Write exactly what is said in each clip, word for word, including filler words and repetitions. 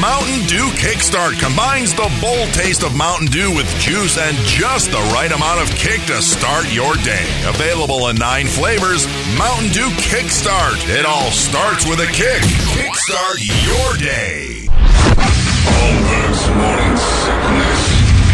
Mountain Dew Kickstart combines the bold taste of Mountain Dew with juice and just the right amount of kick to start your day. Available in nine flavors, Mountain Dew Kickstart. It all starts with a kick. Kickstart your day. Holmberg's morning sickness.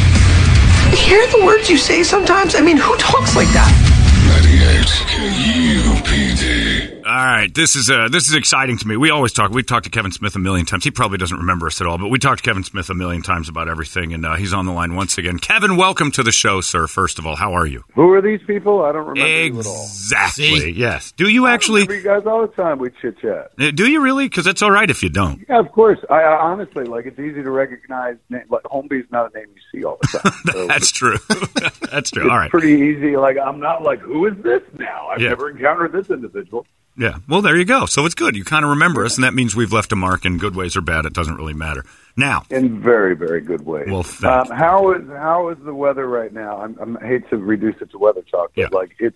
You hear the words you say sometimes? I mean, who talks like that? ninety-eight K U P D. All right, this is uh, this is exciting to me. We always talk. We've talked to Kevin Smith a million times. He probably doesn't remember us at all, but we talked to Kevin Smith a million times about everything, and uh, he's on the line once again. Kevin, welcome to the show, sir. First of all, how are you? Who are these people? I don't remember you at all. Exactly. See? Yes. Do you actually? I remember you guys all the time. We chit chat. Uh, do you really? Because it's all right if you don't. Yeah, of course. I, I honestly like. It's easy to recognize. Name, like Holmby's not a name you see all the time. So That's true. That's true. It's all right. Pretty easy. Like I'm not like, who is this now? I've Yeah. never encountered this individual. Yeah. Well, there you go. So it's good. You kind of remember us, and that means we've left a mark in good ways or bad. It doesn't really matter. Now, in very, very good ways. Well, thank um, you. how is how is the weather right now? I'm, I'm, I hate to reduce it to weather talk, but Yeah. like it's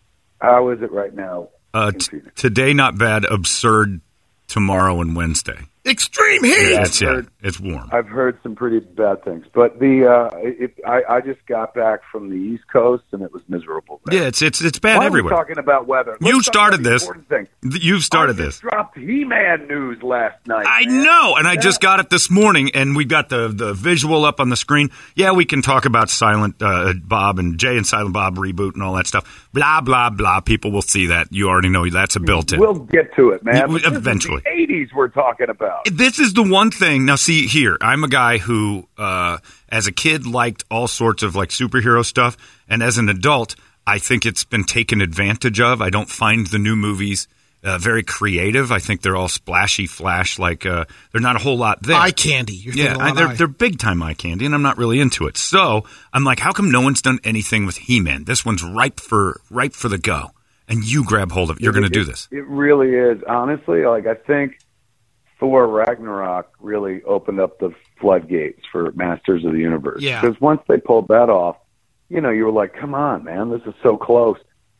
how is it right now? uh, in t- Phoenix? today not bad. Absurd tomorrow and Wednesday. Extreme heat. Yeah, it's, yeah, heard- it's warm. I've heard some pretty bad things, but the uh, it, I, I just got back from the East Coast and it was miserable there. Yeah, it's it's it's bad Why everywhere. are we talking about weather? You Let's talk started about the this. important thing. You started I this. just dropped He-Man news last night. I man. know, and I Yeah. just got it this morning, and we got the, the visual up on the screen. Yeah, we can talk about Silent uh, Bob and Jay and Silent Bob reboot and all that stuff. Blah, blah, blah. People will see that. You already know that's a built-in. We'll get to it, man. Yeah, But this is eventually. the eighties we're talking about. This is the one thing. Now, see here, I'm a guy who, uh, as a kid, liked all sorts of like superhero stuff, and as an adult, I think it's been taken advantage of. I don't find the new movies uh, very creative. I think they're all splashy, flash. Like uh, there's not a whole lot there. Eye candy. You're Yeah, thinking I, a lot they're eye. they're big time eye candy, and I'm not really into it. So I'm like, how come no one's done anything with He-Man? This one's ripe for ripe for the go, and you grab hold of it. You're going to do It- this. It really is. Honestly, like I think Thor Ragnarok really opened up the floodgates for Masters of the Universe. Yeah. Because once they pulled that off, you know, you were like, come on, man, this is so close.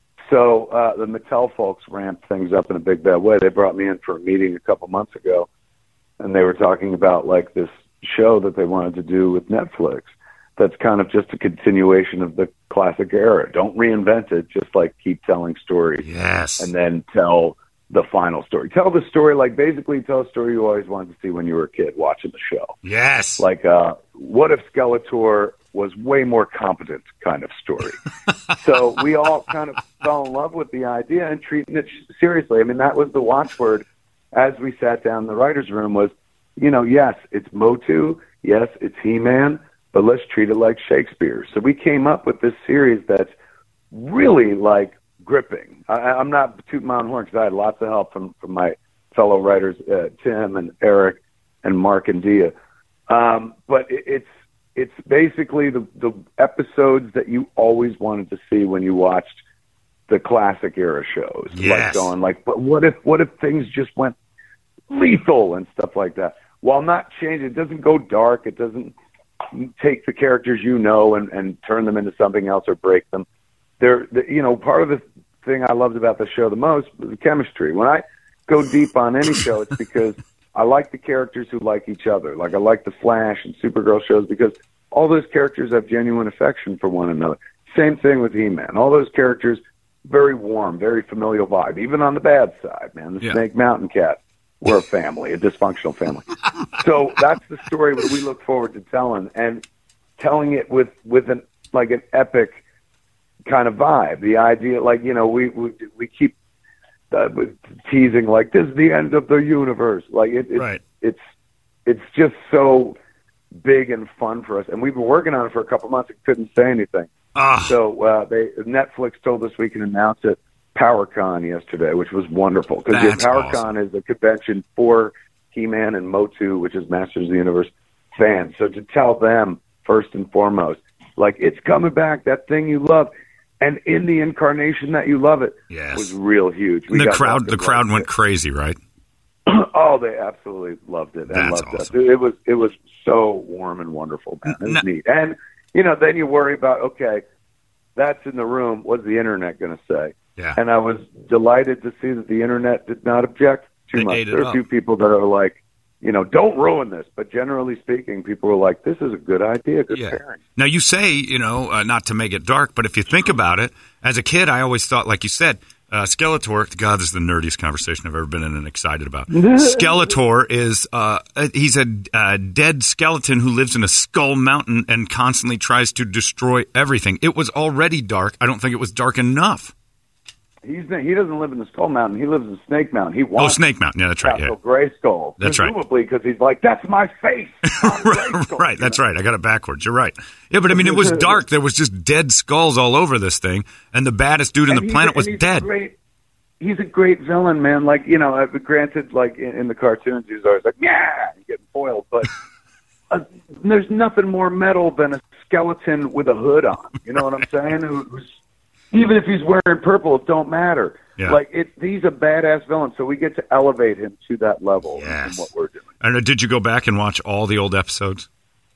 So uh, the Mattel folks ramped things up in a big bad way. They brought me in for a meeting a couple months ago, and they were talking about like this show that they wanted to do with Netflix. That's kind of just a continuation of the classic era. Don't reinvent it. Just like keep telling stories. Yes. And then tell the final story. Tell the story, like basically tell a story you always wanted to see when you were a kid watching the show. Yes. Like, uh, what if Skeletor was way more competent kind of story? So we all kind of fell in love with the idea and treating it seriously. I mean, that was the watchword as we sat down in the writer's room was, you know, yes, it's Motu. Yes, it's He-Man, but let's treat it like Shakespeare. So we came up with this series that's really like gripping. I, I'm not tooting my own horn because I had lots of help from, from my fellow writers, uh, Tim and Eric and Mark and Dia. Um, but it, it's it's basically the, the episodes that you always wanted to see when you watched the classic era shows. Yes. Like going like, but what if what if things just went lethal and stuff like that? While not changing, it doesn't go dark. It doesn't take the characters you know and, and turn them into something else or break them. They're, the, you know, part of the thing I loved about the show the most was the chemistry. When I go deep on any show, it's because I like the characters who like each other. Like I like the Flash and Supergirl shows because all those characters have genuine affection for one another. Same thing with He-Man. All those characters, very warm, very familial vibe. Even on the bad side, man. The Yeah. Snake Mountain Cat, we're a family, a dysfunctional family. So that's the story that we look forward to telling, and telling it with with an like an epic kind of vibe. The idea, like, you know, we we, we keep uh, teasing like this is the end of the universe. Like it, it's Right. it's it's just so big and fun for us, and we've been working on it for a couple months and couldn't say anything. Ah. So uh, they Netflix told us we can announce it. PowerCon yesterday, which was wonderful because That's PowerCon awesome. is a convention for He-Man and Motu, which is Masters of the Universe fans. So to tell them first and foremost, like it's coming back, that thing you love, and in the incarnation that you love it, Yes. was real huge. We the got crowd, lots the of crowd love went for crazy, right? it. Oh, they absolutely loved it and That's loved awesome. us. It was it was so warm and wonderful, man. It was No- neat. And you know, then you worry about okay, that's in the room. What's the internet going to say? Yeah. And I was delighted to see that the internet did not object too They much. ate it There are a up. few people that are like, you know, don't ruin this. But generally speaking, people were like, this is a good idea, good Yeah. pairing. Now, you say, you know, uh, not to make it dark, but if you think about it, as a kid, I always thought, like you said, uh, Skeletor, God, this is the nerdiest conversation I've ever been in and excited about. Skeletor is, uh, he's a uh, dead skeleton who lives in a skull mountain and constantly tries to destroy everything. It was already dark. I don't think it was dark enough. He's he doesn't live in the Skull Mountain. He lives in Snake Mountain. He wants Oh, Snake Mountain. Yeah, that's right. Yeah. Castle Grayskull. That's right. Presumably because he's like, that's my face. I'm Grayskull, Right, you that's know? right. I got it backwards. You're right. Yeah, but I mean, it was dark. There was just dead skulls all over this thing, and the baddest dude on And the he's planet a- was and he's dead. A great, he's a great villain, man. Like, you know, uh, granted, like in, in the cartoons, he's always like, yeah, he's getting foiled. But uh, there's nothing more metal than a skeleton with a hood on. You know what I'm saying? Who, who's, even if he's wearing purple, it don't matter. Yeah. Like, it, he's a badass villain, so we get to elevate him to that level Yes. in what we're doing. And uh, did you go back and watch all the old episodes?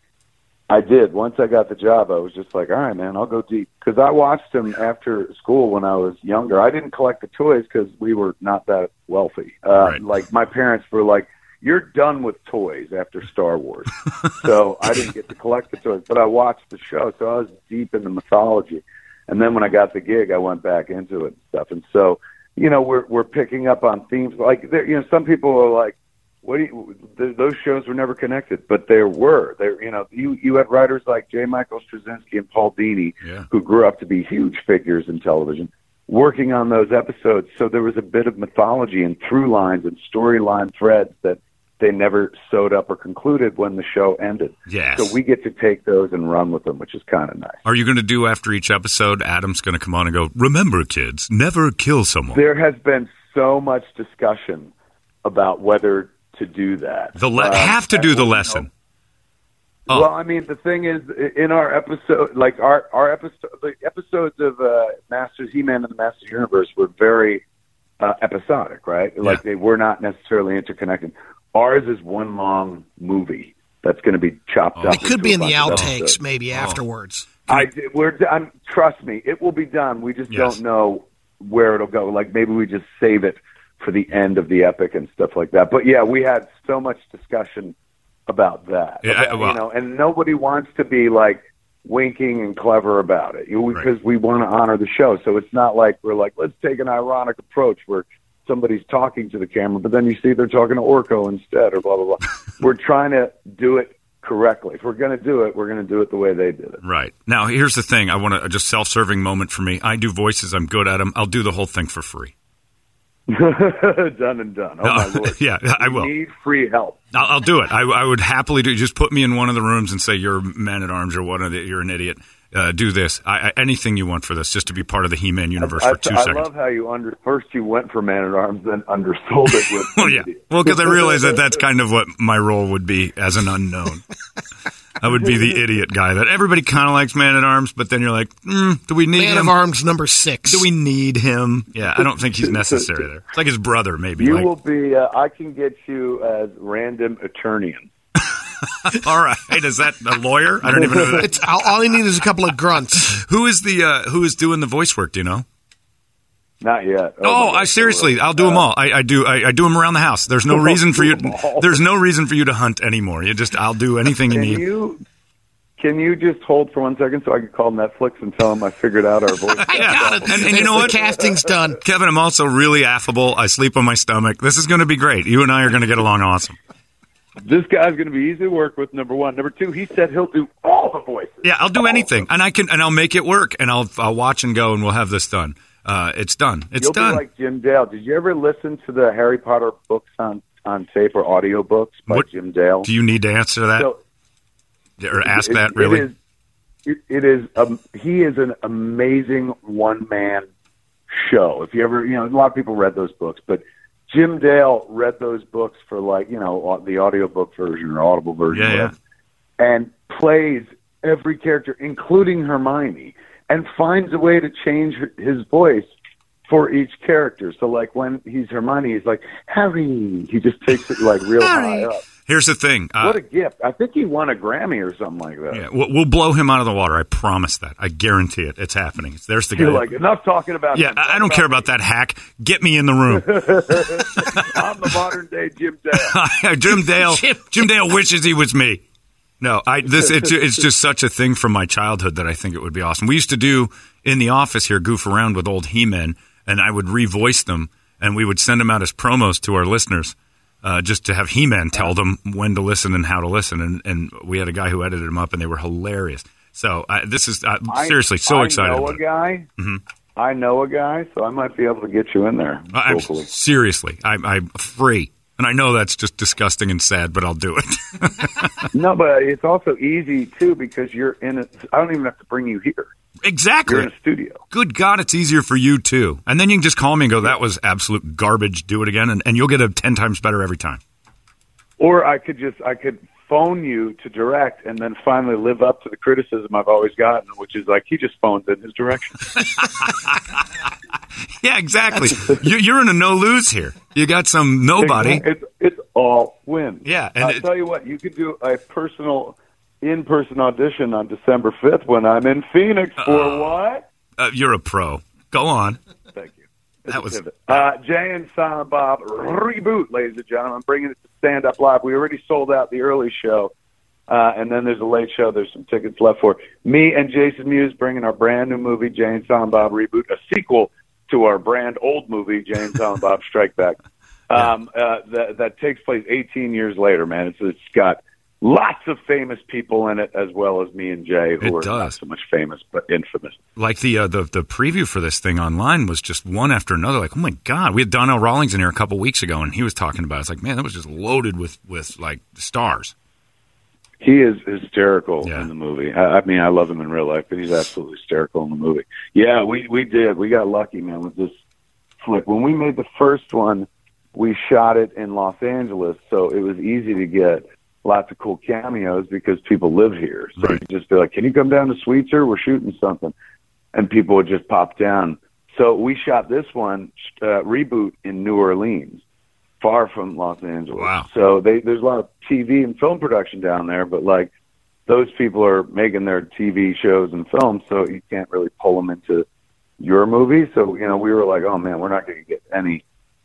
I did. Once I got the job, I was just like, all right, man, I'll go deep. Because I watched them after school when I was younger. I didn't collect the toys because we were not that wealthy. Uh, Right. Like, my parents were like, you're done with toys after Star Wars. So I didn't get to collect the toys. But I watched the show, so I was deep in the mythology. And then when I got the gig, I went back into it and stuff. And so, you know, we're we're picking up on themes. Like, there, you know, some people are like, "What do you?" Th- those shows were never connected, but there were. There, you know, you you had writers like J. Michael Straczynski and Paul Dini, Yeah. who grew up to be huge figures in television, working on those episodes. So there was a bit of mythology and through lines and storyline threads that they never sewed up or concluded when the show ended. Yes. So we get to take those and run with them, which is kind of nice. Are you going to do after each episode, Adam's going to come on and go, remember, kids, never kill someone? There has been so much discussion about whether to do that. The le- Um, have to do and, the you know, lesson. Oh. Well, I mean, the thing is, in our episode, like our our episode, the episodes of uh, Masters, He-Man and the Masters Universe were very uh, episodic, right? Like Yeah. they were not necessarily interconnected. Ours is one long movie that's going to be chopped Oh. up. It could into be a in the bunch of outtakes, episodes. maybe afterwards. I we're I'm, trust me, it will be done. We just Yes. don't know where it'll go. Like maybe we just save it for the end of the epic and stuff like that. But yeah, we had so much discussion about that. Yeah, I- About, well- you know, and nobody wants to be like winking and clever about it you know, Right. because we want to honor the show. So it's not like we're like, let's take an ironic approach where somebody's talking to the camera, but then you see they're talking to Orko instead, or blah blah blah. We're trying to do it correctly. If we're going to do it, we're going to do it the way they did it. Right. Now, here's the thing. I want to just self-serving moment for me. I do voices. I'm good at them. I'll do the whole thing for free. Done and done. Oh No, my lord! yeah, I will. We need free help. I'll, I'll do it. I, I would happily do. Just put me in one of the rooms and say you're man at arms or one of the, you're an idiot. Uh, do this. I, I, anything you want for this, just to be part of the He-Man universe I, for two I seconds. love how you under first you went for Man at Arms, then undersold it with. Well, yeah. Well, because I realize that that's kind of what my role would be as an unknown. I would be the idiot guy that everybody kind of likes Man at Arms, but then you're like, mm, do we need Man him? of Arms number six. Do we need him? Yeah, I don't think he's necessary there. It's like his brother, maybe. You like, will be. Uh, I can get you as random attorneyan. all right. Is that a lawyer? I don't even know. Who, that. It's, all, all I need is a couple of grunts. who is the uh, who is doing the voice work? Do you know? Not yet. Oh, my I God. seriously, I'll do them all. I, I do. I, I do them around the house. There's no reason for you. Do 'em all. There's no reason for you to hunt anymore. You just, I'll do anything you Can need. you? Can you just hold for one second so I can call Netflix and tell them I figured out our voice? I got it. And- and you know the what? casting's done. Kevin, I'm also really affable. I sleep on my stomach. This is going to be great. You and I are going to get along awesome. This guy's going to be easy to work with. Number one. Number two. He said he'll do all the voices. Yeah, I'll do All of anything, them. and I can, and I'll make it work, and I'll, I'll watch and go, and we'll have this done. Uh, it's done. It's You'll done. be like Jim Dale. Did you ever listen to the Harry Potter books on, on tape or audio books by What- Jim Dale? Do you need to answer that So, or ask it- that? it Really? is- It, it is. Um, he is an amazing one man show. If you ever, you know, a lot of people read those books, but Jim Dale read those books for like, you know, au- the audiobook version or audible version, Yeah, whatever, and plays every character, including Hermione, and finds a way to change her- his voice for each character. So, like when he's Hermione, he's like Harry. He just takes it like real high up. Here's the thing. Uh, what a gift. I think he won a Grammy or something like that. Yeah, we'll, we'll blow him out of the water. I promise that. I guarantee it. It's happening. There's the guy. You're like, enough talking about Yeah, him. I, I don't care about that hack. Get me in the room. I'm the modern day Jim Dale. Jim Dale. Jim- Jim Dale wishes he was me. No, I this it's it's just such a thing from my childhood that I think it would be awesome. We used to do in the office here, goof around with old He-Men, and I would revoice them, and we would send them out as promos to our listeners. Uh, just to have He-Man tell them when to listen and how to listen. And, and we had a guy who edited them up, and they were hilarious. So uh, this is uh, seriously so I excited. I know about a guy. Mm-hmm. I know a guy, so I might be able to get you in there. Uh, I'm, locally. seriously, I'm, I'm free. And I know that's just disgusting and sad, but I'll do it. No, but it's also easy, too, because you're in a, I don't even have to bring you here. Exactly. You're in a studio. Good God, it's easier for you, too. And then you can just call me and go, that was absolute garbage, do it again, and, and you'll get a ten times better every time. Or I could just, I could phone you to direct and then finally live up to the criticism I've always gotten, which is like, he just phones in his direction. Yeah, exactly. you, you're in a no-lose here. You got some nobody. It's, it's all win. Yeah, and I'll it- tell you what, you could do a personal in-person audition on December fifth when I'm in Phoenix for Uh, what? Uh, you're a pro. Go on. Thank you. That was- uh, Jay and Silent Bob reboot, ladies and gentlemen, bringing it to Stand Up Live. We already sold out the early show, uh, and then there's a late show. There's some tickets left for me and Jason Mewes bringing our brand new movie, Jay and Silent Bob Reboot, a sequel to our brand old movie, Jay and Silent Bob Strike Back. Um, uh, that, that takes place eighteen years later, man. It's, it's got lots of famous people in it, as well as me and Jay, who It are does. not so much famous, but infamous. Like the, uh, the the preview for this thing online was just one after another. Like, oh my God, we had Donnell Rawlings in here a couple weeks ago, and he was talking about it. It's like, man, that was just loaded with, with like stars. He is hysterical Yeah. in the movie. I, I mean, I love him in real life, but he's absolutely hysterical in the movie. Yeah, we we did. We got lucky, man, with this flick. When we made the first one, we shot it in Los Angeles, so it was easy to get lots of cool cameos because people live here. So Right. you just be like, can you come down to Sweetser? We're shooting something. And people would just pop down. So we shot this one, uh, reboot in New Orleans, far from Los Angeles. Wow. So they, there's a lot of T V and film production down there, but like those people are making their T V shows and films, so you can't really pull them into your movie. So, you know, we were like, oh man, we're not going to get any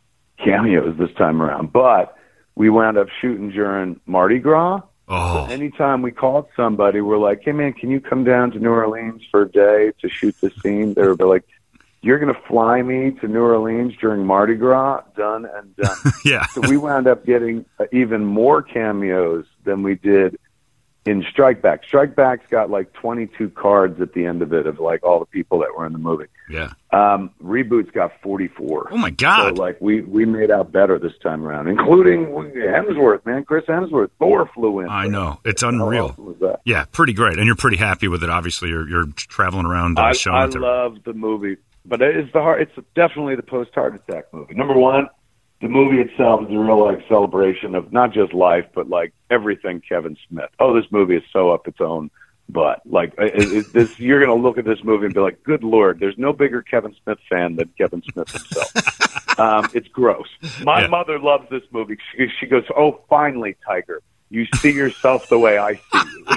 cameos this time around. But we wound up shooting during Mardi Gras. Oh, So anytime we called somebody, we're like, hey man, can you come down to New Orleans for a day to shoot this scene? They would be like, you're going to fly me to New Orleans during Mardi Gras? Done and done. yeah. So we wound up getting uh, even more cameos than we did in Strike Back. Strike Back's got like twenty-two cards at the end of it of like all the people that were in the movie. Yeah. Um, Reboot's got forty-four. Oh my God. So like we, we made out better this time around, including Hemsworth, man. Chris Hemsworth. Thor flew in. I know. It's How unreal. awesome was that? Yeah, pretty great. And you're pretty happy with it. Obviously, you're, you're traveling around uh, I, showing I it to love the movie, but it's the heart. It's definitely the post heart attack movie. Number one, the movie itself is a real like celebration of not just life, but like everything Kevin Smith. Oh, this movie is so up its own butt. Like it, it, this, you're going to look at this movie and be like, "Good Lord, there's no bigger Kevin Smith fan than Kevin Smith himself." um, it's gross. My Yeah. mother loves this movie. She, she goes, "Oh, finally, Tiger, you see yourself the way I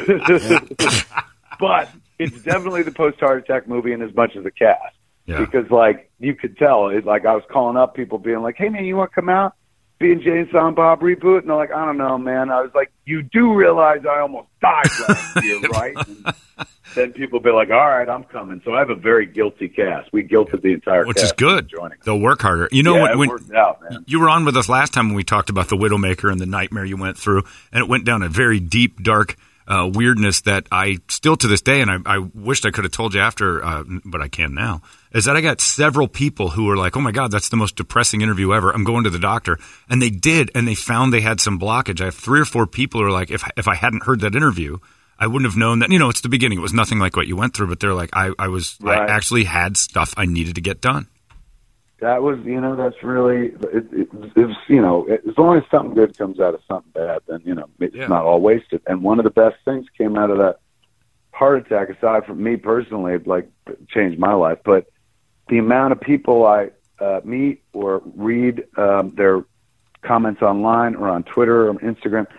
see you." But it's definitely the post heart attack movie in as much as the cast. Yeah. Because, like, you could tell, it's like I was calling up people being like, hey, man, you want to come out? Be in Jay and Silent Bob reboot? And they're like, I don't know, man. I was like, you do realize I almost died last year, right? And then people be like, all right, I'm coming. So I have a very guilty cast. We guilted the entire Which cast. is good. into joining. They'll work harder. You know yeah, what? it When, worked out, man. you were on with us last time when we talked about the Widowmaker and the nightmare you went through, and it went down a very deep, dark uh, weirdness that I still to this day, and I, I wished I could have told you after, uh, but I can now, is that I got several people who were like, oh my God, that's the most depressing interview ever. I'm going to the doctor. And they did, and they found they had some blockage. I have three or four people who are like, if, if I hadn't heard that interview, I wouldn't have known that. You know, it's the beginning. It was nothing like what you went through, but they're like, I, I was, Right. I actually had stuff I needed to get done. That was, you know, that's really, it, it, it's, you know, as long as something good comes out of something bad, then, you know, it's Yeah. not all wasted. And one of the best things came out of that heart attack, aside from me personally, it, like, changed my life. But the amount of people I uh, meet or read um, their comments online or on Twitter or Instagram,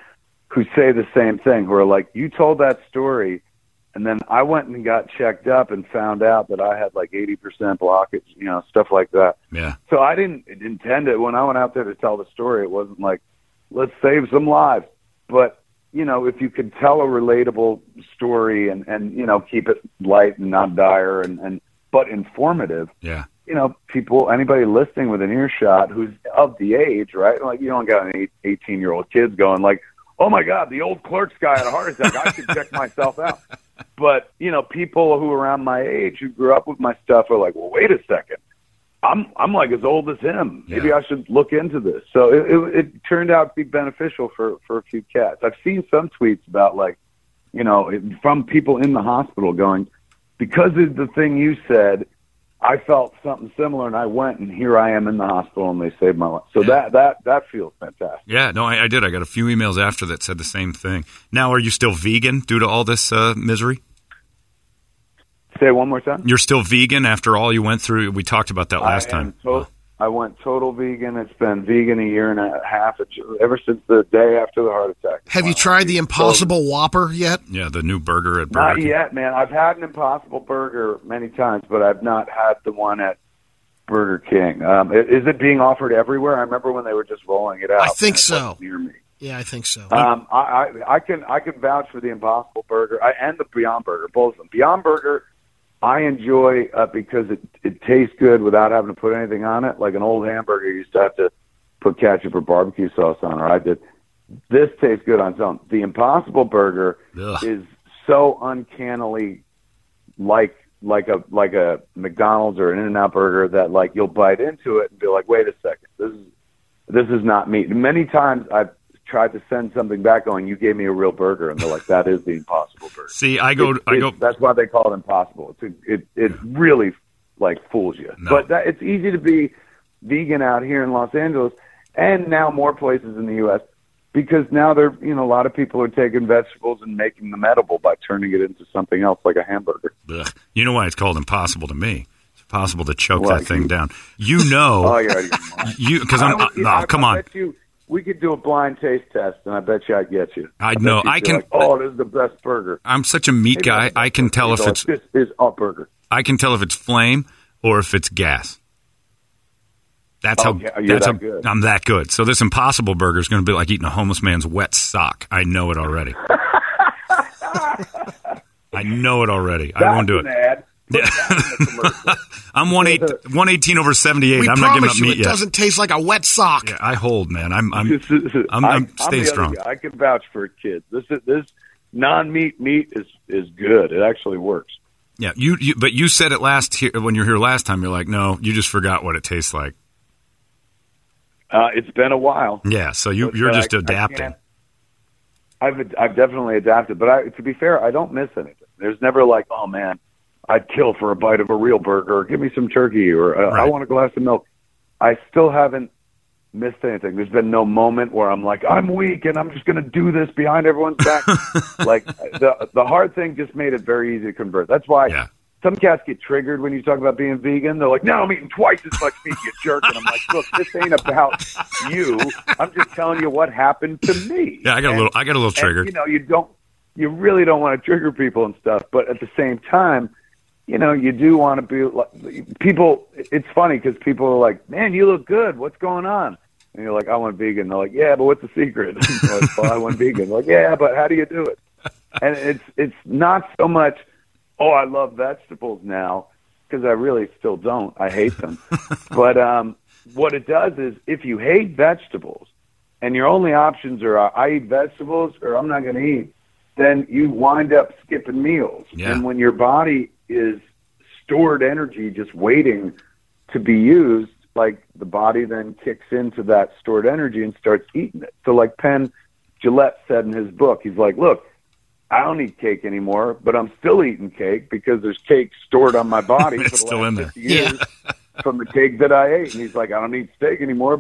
who say the same thing, who are like, you told that story, and then I went and got checked up and found out that I had like eighty percent blockage, you know, stuff like that. Yeah. So I didn't intend it. When I went out there to tell the story, it wasn't like, let's save some lives. But, you know, if you could tell a relatable story and, and you know, keep it light and not dire and, and but informative, yeah. you know, people, anybody listening with an earshot who's of the age, right? Like, you don't got any eighteen-year-old kids going like, oh, my God, the old clerk's guy had a heart attack. I should check myself out. But, you know, people who are around my age who grew up with my stuff are like, well, wait a second. I'm I'm like as old as him. Maybe yeah. I should look into this. So it, it, it turned out to be beneficial for, for a few cats. I've seen some tweets about, like, you know, from people in the hospital going, because of the thing you said, I felt something similar, and I went, and here I am in the hospital, and they saved my life. So yeah. that, that, that feels fantastic. Yeah, no, I, I did. I got a few emails after that said the same thing. Now, are you still vegan due to all this uh, misery? Say it one more time. You're still vegan after all you went through? We talked about that last I time. To- I went total vegan. It's been vegan a year and a half, ever since the day after the heart attack. Have you tried the Impossible Whopper yet? Yeah, the new burger at Burger Not King. yet, man. I've had an Impossible Burger many times, but I've not had the one at Burger King. Um, is it being offered everywhere? I remember when they were just rolling it out. I think and it so. wasn't near me. Yeah, I think so. Um, I, I, I can I can vouch for the Impossible Burger I, and the Beyond Burger, both of them. Beyond Burger, I enjoy uh, because it, it tastes good without having to put anything on it. Like an old hamburger, you used to have to put ketchup or barbecue sauce on, or I did. This tastes good on its own. The Impossible Burger Ugh. is so uncannily like like a like a McDonald's or an In-N-Out burger that like you'll bite into it and be like, wait a second, this is this is not meat. Many times I've tried to send something back going, you gave me a real burger, and they're like, that is the Impossible Burger. See, I go, It- I go. it- That's why they call it impossible. It's a, it it really like fools you. No. But that, it's easy to be vegan out here in Los Angeles, and now more places in the U S because now they're you know a lot of people are taking vegetables and making them edible by turning it into something else like a hamburger. Ugh. You know why it's called impossible to me? It's possible to choke Why? that thing down. You know, Oh, you're out of your mind. you because I'm I would- no, I- come I on. bet you we could do a blind taste test, and I bet you I'd get you. I bet know. you'd I be can- Like, oh, this is the best burger. I'm such a meat Maybe guy. that's the I can best tell if burger. it's This is a burger. I can tell if it's flame or if it's gas. That's Oh, how. yeah, you're that's that how good. I'm that good. So this Impossible Burger is going to be like eating a homeless man's wet sock. I know it already. I know it already. I That's won't do an it. ad. Put that in the commercial. I'm one eight one eighteen over seventy eight. we I'm not giving promise up you meat it yet. doesn't taste like a wet sock. Yeah, I hold, man. I'm I'm I'm, I- I'm stay the other strong. guy. I can vouch for kids. This is this non-meat meat is is good. It actually works. Yeah, you, you but you said it last here when you were here last time. You're like, no, you just forgot what it tastes like. Uh, it's been a while. Yeah, so you you're But just I- I adapting. can't- I've I've definitely adapted, but I, to be fair, I don't miss anything. There's never like, oh man, I'd kill for a bite of a real burger, or give me some turkey, or uh, I Right. want a glass of milk. I still haven't missed anything. There's been no moment where I'm like, I'm weak and I'm just going to do this behind everyone's back. Like the the hard thing just made it very easy to convert. That's why Yeah. some cats get triggered when you talk about being vegan. They're like, no, I'm eating twice as much meat, you jerk. And I'm like, look, this ain't about you. I'm just telling you what happened to me. Yeah, I got a And- little I got a little and, triggered. you know, you don't, you really don't want to trigger people and stuff, but at the same time, you know, you do want to be like people. It's funny because people are like, "Man, you look good. What's going on?" And you're like, "I went vegan." They're like, "Yeah, but what's the secret?" You're like, well, I went vegan. They're like, "Yeah, but how do you do it?" And it's it's not so much, "Oh, I love vegetables now," because I really still don't. I hate them. But um, what it does is, if you hate vegetables, and your only options are uh, I eat vegetables or I'm not going to eat, then you wind up skipping meals. Yeah. And when your body is stored energy just waiting to be used, like the body then kicks into that stored energy and starts eating it. So like Penn Jillette said in his book, he's like, look, I don't eat cake anymore, but I'm still eating cake because there's cake stored on my body It's for the still last in there. fifty years from the cake that I ate. And he's like, I don't eat steak anymore, but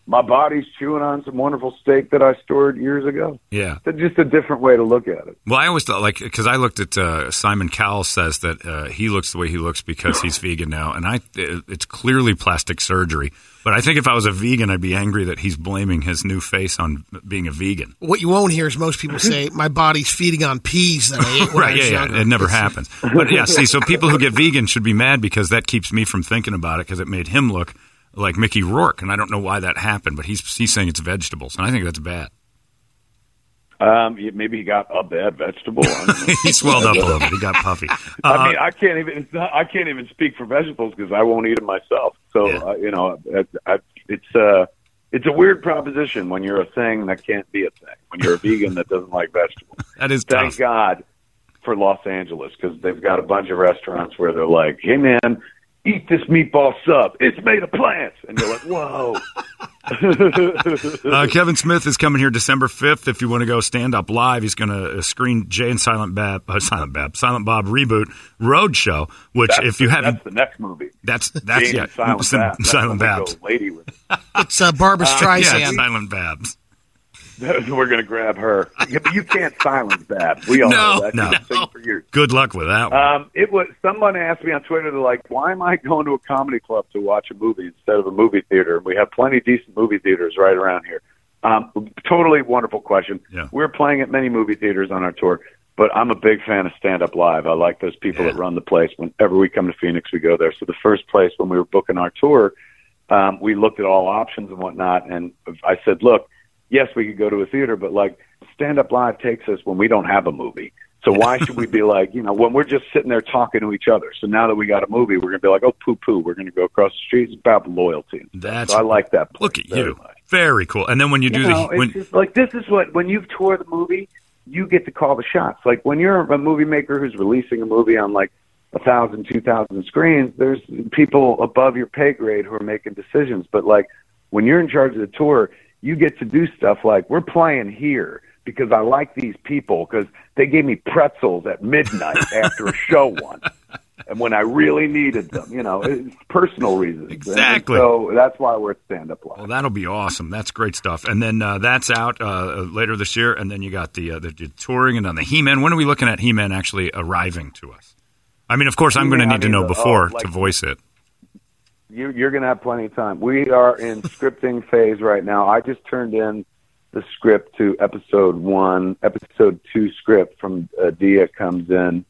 my body's chewing on some wonderful steak that I stored years ago. Yeah. It's just a different way to look at it. Well, I always thought, like, because I looked at uh, Simon Cowell says that uh, he looks the way he looks because he's vegan now, and I it's clearly plastic surgery. But I think if I was a vegan, I'd be angry that he's blaming his new face on being a vegan. What you won't hear is most people say, my body's feeding on peas that I ate when I Right, was yeah, younger. yeah, it never happens. But yeah, see, so people who get vegan should be mad because that keeps me from thinking about it because it made him look like Mickey Rourke, and I don't know why that happened, but he's he's saying it's vegetables, and I think that's bad. Um, maybe he got a bad vegetable. He swelled up a little bit. He got puffy. Uh, I mean, I can't even. It's not, I can't even speak for vegetables because I won't eat them myself. So Yeah. uh, you know, I, I, it's uh, it's a weird proposition when you're a thing that can't be a thing. When you're a vegan that doesn't like vegetables. that is Thank tough. God for Los Angeles because they've got a bunch of restaurants where they're like, "Hey man, eat this meatball sub. It's made of plants," and you're like, "Whoa." Uh, Kevin Smith is coming here December fifth. If you want to go stand up live, he's going to screen Jay and Silent Bab, uh, Silent Bab, Silent Bob Reboot Roadshow. Which, That's if you the, haven't, that's the next movie. that's that's Jane yeah, and Silent Sim- Bab. That's Silent when they Babs. go lady with. It's uh, Barbara Streisand. Yeah, Silent Babs. We're going to grab her. Yeah, but you can't silence Bab. We all No, know that. no. You've been saying for years. Good luck with that one. Um, it was someone asked me on Twitter. They're like, "Why am I going to a comedy club to watch a movie instead of a movie theater?" We have plenty of decent movie theaters right around here. Um, totally wonderful question. Yeah. We're playing at many movie theaters on our tour, but I'm a big fan of Stand Up Live. I like those people Yeah. that run the place. Whenever we come to Phoenix, we go there. So the first place when we were booking our tour, um, we looked at all options and whatnot, and I said, "Look, yes, we could go to a theater, but like Stand Up Live takes us when we don't have a movie. So why should we be like, you know, when we're just sitting there talking to each other? So now that we got a movie, we're going to be like, oh, poo poo. We're going to go across the street. It's about loyalty. and stuff. That's so I like that. Place Look at very you. much. Very cool. And then when you do You know, the when, it's just like this is what when you tour the movie, you get to call the shots. Like when you're a movie maker who's releasing a movie on like a thousand, two thousand screens, there's people above your pay grade who are making decisions. But like when you're in charge of the tour, you get to do stuff like we're playing here because I like these people because they gave me pretzels at midnight after a show once. And when I really needed them, you know, it's personal reasons. Exactly. And so that's why we're at Stand Up Live. well, that'll be awesome. That's great stuff. And then uh, that's out uh, later this year. And then you got the, uh, the, the touring and then the He-Man. When are we looking at He-Man actually arriving to us? I mean, of course, I'm going to He-Man, need to I know mean, before oh, like- to voice it. You, you're going to have plenty of time. We are in scripting phase right now. I just turned in the script to episode one. Episode two script from uh, Dia comes in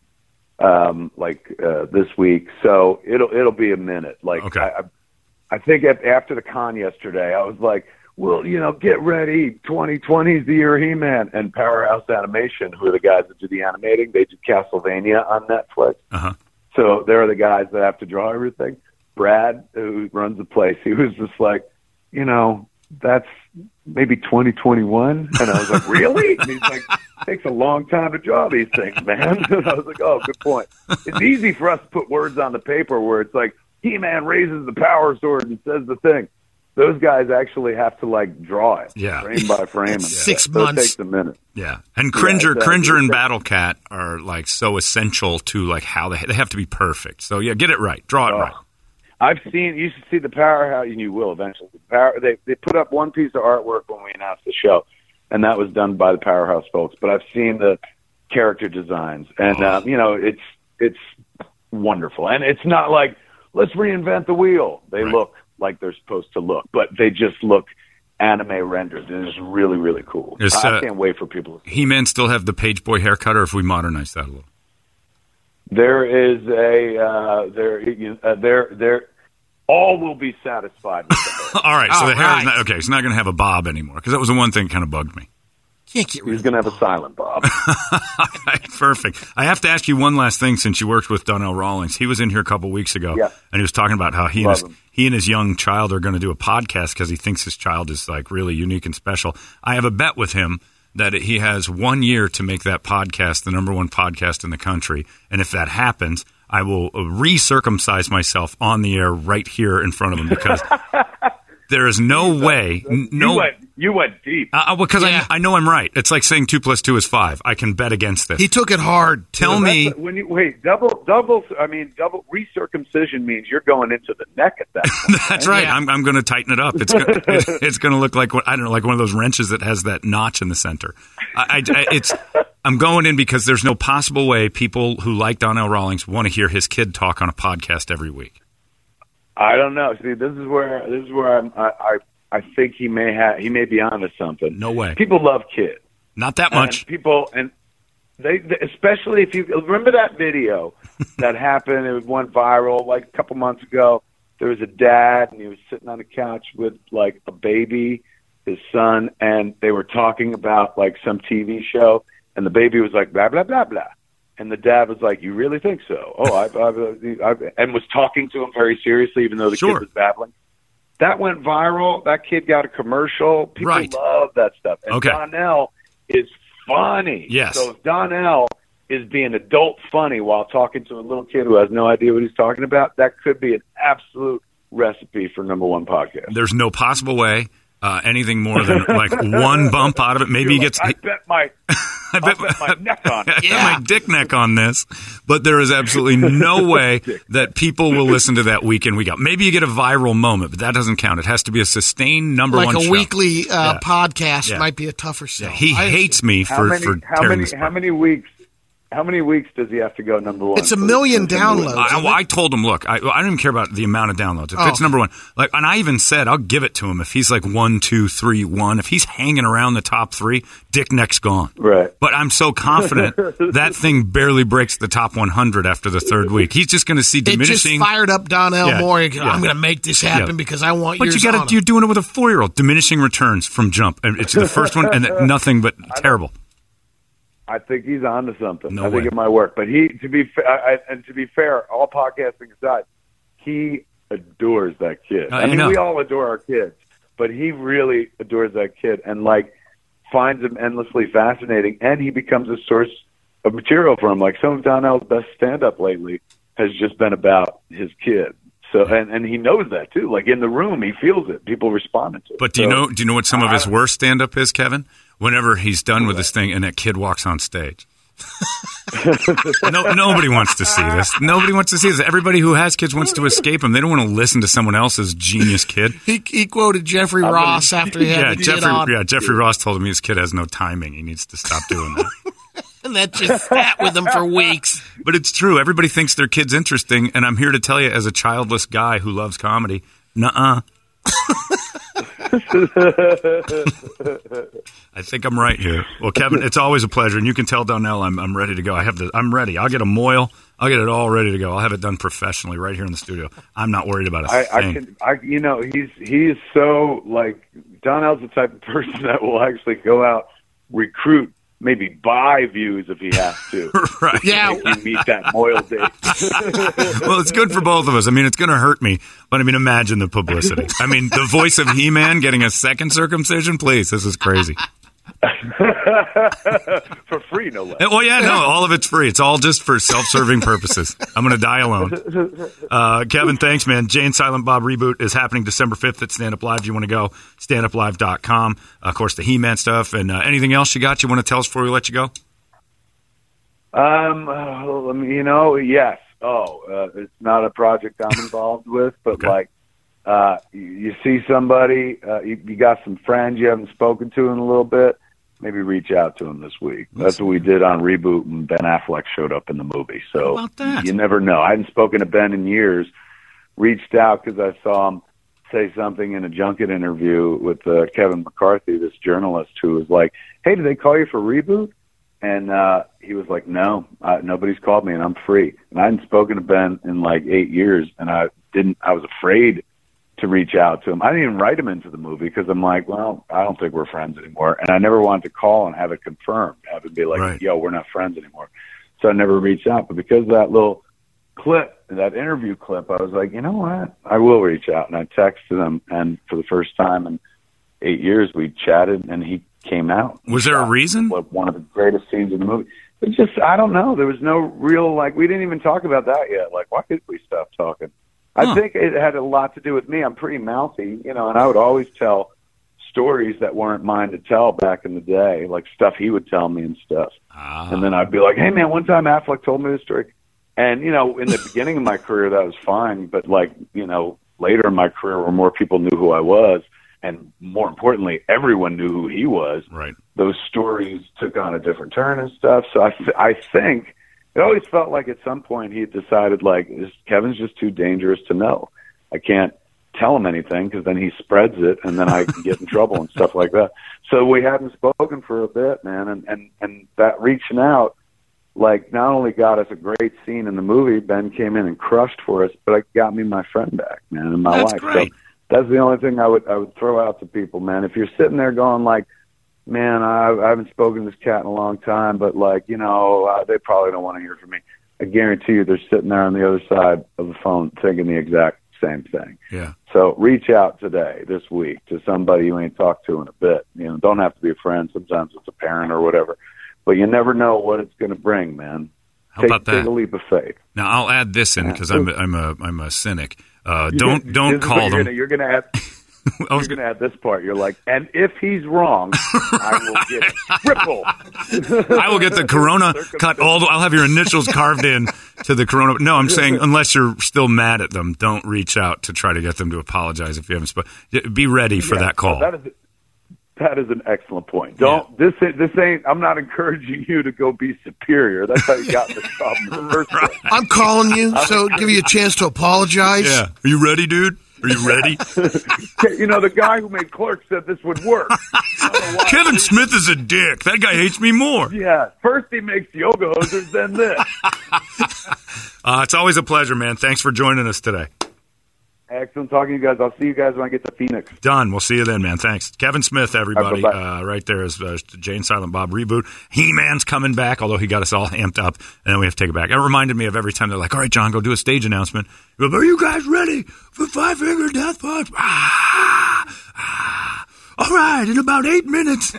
um, like uh, this week, so it'll it'll be a minute. Like Okay. I, I think at, after the con yesterday, I was like, well, you know, get ready. twenty twenty is the year of He-Man. And Powerhouse Animation, who are the guys that do the animating, they do Castlevania on Netflix. Uh-huh. So they're the guys that have to draw everything. Brad, who runs the place, he was just like, you know, that's maybe twenty twenty-one. And I was like, really? And he's like, takes a long time to draw these things, man. And I was like, oh, good point. It's easy for us to put words on the paper where it's like, He-Man raises the power sword and says the thing. Those guys actually have to like draw it, Yeah. frame by frame. And Six stuff. So months. it takes a minute. Yeah. And Cringer, exactly. Cringer and Battle Cat are like so essential to like how they they have to be perfect. So yeah, get it right. Draw it Oh. right. I've seen, you should see the Powerhouse, and you will eventually. The Power, they they put up one piece of artwork when we announced the show, and that was done by the Powerhouse folks. But I've seen the character designs, and um, you know, it's it's wonderful, and it's not like let's reinvent the wheel. They Right. look like they're supposed to look, but they just look anime rendered. It is really really cool. Is, I uh, can't wait for people to see. He-Man still have the Page Boy haircut, or if we modernize that a little? There is a uh, there you- uh, there there. All will be satisfied with the hair. All right. So All the hair is right. not okay. It's not going to have a bob anymore because that was the one thing that kind of bugged me. Can't get rid He's of going to the have a silent Bob. Perfect. I have to ask you one last thing since you worked with Donnell Rawlings. He was in here a couple weeks ago, Yeah. and he was talking about how he and Love his, him. he and his young child are going to do a podcast because he thinks his child is like really unique and special. I have a bet with him that he has one year to make that podcast the number one podcast in the country, and if that happens, I will recircumcise myself on the air right here in front of him because there is no way, n- You no. went, you went deep. Uh, because Yeah. I, I know I'm right. It's like saying two plus two is five. I can bet against this. He took it hard. Tell Well, me. that's- when you wait, double, double. I mean, double recircumcision means you're going into the neck at that point. That's right. Yeah. I'm, I'm going to tighten it up. It's gonna, it's, it's going to look like what I don't know, like one of those wrenches that has that notch in the center. I, I, it's. I'm going in because there's no possible way people who like Donnell Rawlings want to hear his kid talk on a podcast every week. I don't know. See, this is where this is where I'm, I, I I think he may have he may be onto something. No way. People love kids. Not that much. And people and they, they especially if you remember that video that happened. It went viral like a couple months ago. There was a dad and he was sitting on a couch with like a baby, his son, and they were talking about like some T V show. And the baby was like blah blah blah blah. And the dad was like, "You really think so?" Oh, I, I, I, and was talking to him very seriously, even though the Sure. kid was babbling. That went viral. That kid got a commercial. People Right. love that stuff. And Okay. Donnell is funny. Yes. So if Donnell is being adult funny while talking to a little kid who has no idea what he's talking about, that could be an absolute recipe for number one podcast. There's no possible way uh, anything more than like one bump out of it. Maybe he You're gets. like, I bet my, I bet, I'll bet my neck on it. I bet my dick neck on this, but there is absolutely no way that people will listen to that week in, week out. Maybe you get a viral moment, but that doesn't count. It has to be a sustained number Like one a show. weekly uh, Yeah. podcast Yeah. might be a tougher sell. Yeah, he I- hates me How for, many? for How tearing many? this How apart. many weeks? How many weeks does he have to go number one? It's a for- million for number one? downloads. I, well, I told him, look, I, I don't even care about the amount of downloads. If Oh. it's number one, like, and I even said I'll give it to him if he's like one, two, three, one. If he's hanging around the top three, Dick Neck's gone. Right. But I'm so confident that thing barely breaks the top one hundred after the third week. He's just going to see It just diminishing. fired up Donnell Yeah, more. I'm yeah. going to make this happen Yeah. because I want But yours you got on to, you're him. doing it with a four year old. Diminishing returns from jump. And it's the first one, and then nothing but terrible. I think he's onto something. No I think way. it might work. But he, to be fa- I, I- and to be fair, all podcasting aside, he adores that kid. Uh, I you mean, know. we all adore our kids, but he really adores that kid and like finds him endlessly fascinating. And he becomes a source of material for him. Like some of Donnell's best stand-up lately has just been about his kid. So, and, and he knows that too. Like in the room, he feels it. People responded to it. But do you So, know? Do you know what some of his I- worst stand up is, Kevin? Whenever he's done with this thing and that kid walks on stage. no, nobody wants to see this. Nobody wants to see this. Everybody who has kids wants to escape him. They don't want to listen to someone else's genius kid. He, he quoted Jeffrey Ross after he had Yeah, the kid Jeffrey. on. Yeah, Jeffrey Ross told him his kid has no timing. He needs to stop doing that. And that just sat with him for weeks. But it's true. Everybody thinks their kid's interesting, and I'm here to tell you, as a childless guy who loves comedy, nuh-uh. I think I'm right here. Well, Kevin, it's always a pleasure, and you can tell Donnell I'm I'm ready to go. I have the I'm ready. I'll get a moil. I'll get it all ready to go. I'll have it done professionally right here in the studio. I'm not worried about a I, I thing. can, I, you know, he's he is so like Donnell's the type of person that will actually go out, recruit, maybe buy views if he has to. Right. Yeah. If you meet that Moyle date. Well, it's good for both of us. I mean, it's going to hurt me, but I mean, imagine the publicity. I mean, the voice of He-Man getting a second circumcision. Please, this is crazy. For free, no less. Well, yeah, no, all of it's free. It's all just for self-serving purposes. I'm going to die alone. Uh, Kevin, thanks, man. Jay and Silent Bob Reboot is happening December fifth at Stand Up Live. If you want to go, stand up live dot com. Uh, of course, the He-Man stuff. And uh, anything else you got you want to tell us before we let you go? Um, uh, let me- you know, yes. Oh, uh, it's not a project I'm involved with, but Okay. like, uh, you, you see somebody, uh, you, you got some friends you haven't spoken to in a little bit, maybe reach out to them this week. That's what we did on Reboot, and Ben Affleck showed up in the movie. So How about that? you never know. I hadn't spoken to Ben in years. Reached out because I saw him say something in a junket interview with uh, Kevin McCarthy, this journalist, who was like, "Hey, did they call you for Reboot?" And uh, he was like, "No, uh, nobody's called me, and I'm free." And I hadn't spoken to Ben in like eight years, and I didn't. I was afraid to reach out to him. I didn't even write him into the movie because I'm like, well, I don't think we're friends anymore. And I never wanted to call and have it confirmed, have it be like, Right. yo, we're not friends anymore. So I never reached out. But because of that little clip, that interview clip, I was like, you know what? I will reach out. And I texted him. And for the first time in eight years, we chatted, and he came out. Was there a reason? Like one of the greatest scenes in the movie. But just, I don't know. There was no real, like, we didn't even talk about that yet. Like, why did we stop talking? Huh. I think it had a lot to do with me. I'm pretty mouthy, you know, and I would always tell stories that weren't mine to tell back in the day, like stuff he would tell me and stuff. Ah. And then I'd be like, hey, man, one time Affleck told me this story. And, you know, in the beginning of my career, that was fine. But, like, you know, later in my career where more people knew who I was, and more importantly, everyone knew who he was, right. Those stories took on a different turn and stuff. So I, th- I think it always felt like at some point he had decided, like, this, Kevin's just too dangerous to know. I can't tell him anything because then he spreads it and then I can get in trouble and stuff like that. So we hadn't spoken for a bit, man. And, and, and that reaching out, like, not only got us a great scene in the movie, Ben came in and crushed for us, but it got me my friend back, man, and my that's wife. Great. So that's the only thing I would, I would throw out to people, man. If you're sitting there going like, man, I, I haven't spoken to this cat in a long time, but like, you know, uh, they probably don't want to hear from me. I guarantee you they're sitting there on the other side of the phone thinking the exact same thing. Yeah. So reach out today, this week, to somebody you ain't talked to in a bit. You know, don't have to be a friend. Sometimes it's a parent or whatever. But you never know what it's going to bring, man. How take, about that? Take a leap of faith. Now I'll add this in because I'm a, I'm a I'm a cynic. Uh, don't don't call you're them. Gonna, you're going to add. You're going to add this part. You're like, and if he's wrong, I will get triple. I will get the Corona cut. All the, I'll have your initials carved in to the Corona. No, I'm saying unless you're still mad at them, don't reach out to try to get them to apologize if you haven't spoken. Be ready for yeah, that call. That is, that is an excellent point. Don't yeah. this this ain't. I'm not encouraging you to go be superior. That's how you got this problem in the first place. I'm calling you, so give you a chance to apologize. Yeah. Are you ready, dude? Are you ready? You know, the guy who made Clerks said this would work. Kevin Smith is a dick. That guy hates me more. Yeah. First he makes yoga hosers, then this. uh, it's always a pleasure, man. Thanks for joining us today. Excellent talking to you guys. I'll see you guys when I get to Phoenix. Done. We'll see you then, man. Thanks. Kevin Smith, everybody. Right, uh, right there is uh, Jane Silent Bob reboot. He-Man's coming back, although he got us all amped up, and then we have to take it back. It reminded me of every time they're like, all right, John, go do a stage announcement. Are you guys ready for Five Finger Death Punch? Ah, ah. All right, in about eight minutes.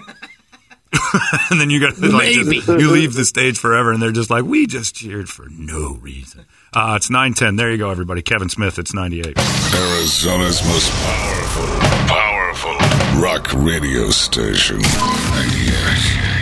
And then you got like, just, you leave the stage forever, and they're just like, we just cheered for no reason. Uh, it's nine ten. There you go, everybody. Kevin Smith, it's ninety-eight. Arizona's most powerful, powerful rock radio station. ninety-eight.